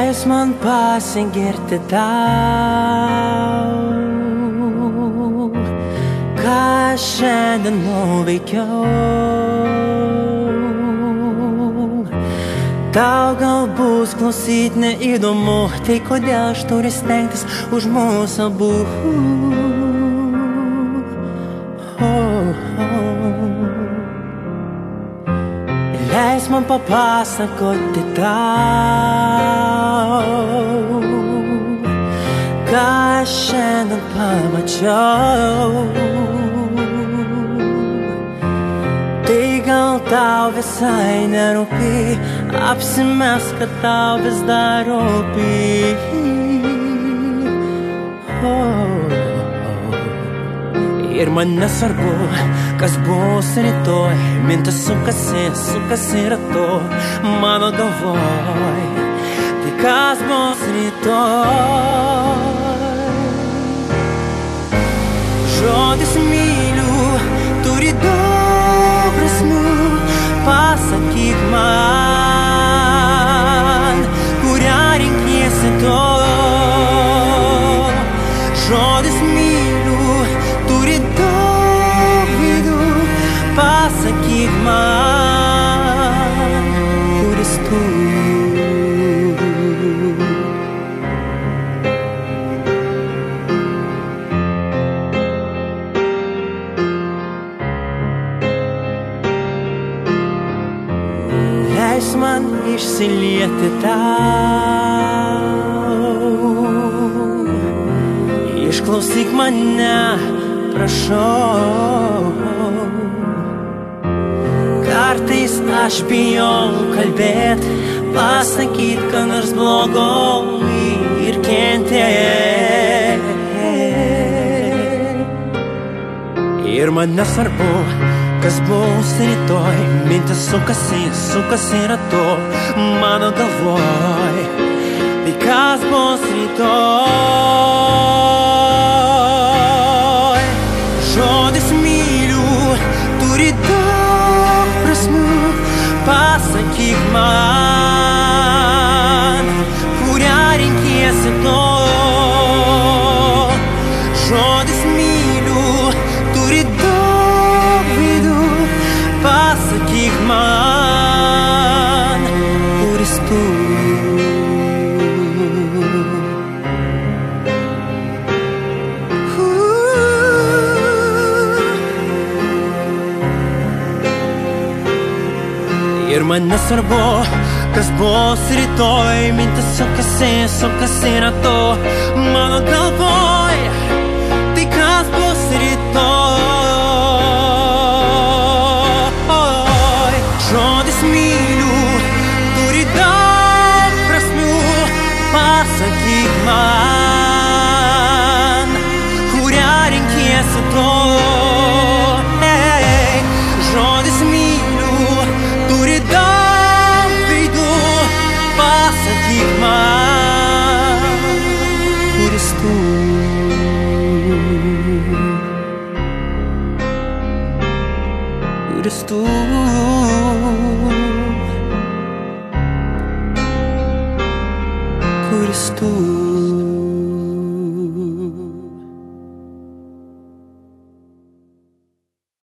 Leis man pasigirti tau, ką šiandien nuveikiau. Tau gal bus klausyt neįdomu, tai kodėl aš turiu stengtis už mūsų abu. Leis man papasakoti tau, ką šiandien pamačiau. Tai gal tau visai nerūpi, apsimesk, kad tau vis dar rūpi. Ir man nesvarbu, kas bus rytoj, mintis sukasi ratu mano galvoj. Tai kas bus rytoj? Žodis myliu turi daug prasmių, pasakyk man, kurią renkiesi to. Žodis myliu turi daug veidų, pasakyk man, kuris tu. Leis man išsilieti tau, išklausyk mane, prašau. Kartais aš bijau kalbėt, pasakyt, ką nors blogo ir kentėt. Ir man nesvarbu, kas bus rytoj, mintis sukasi ratu mano galvoj. Tai kas bus rytoj? Žodis myliu turi daug prasmių, pasakyk man, kurią renkiesi to. Žodis myliu turi daug veidų, pasakyk man, kuris tu. Ir man nesvarbu, kas bus rytoj, mintis sukasi ratu mano galvoj. Tai kas bus rytoj? Žodis myliu turi daug prasmių, pasakyk man, kurią renkiesi to. Žodis myliu turi daug veidų, pasakyk man, kuris tu. Kuris tu. Kuris tu.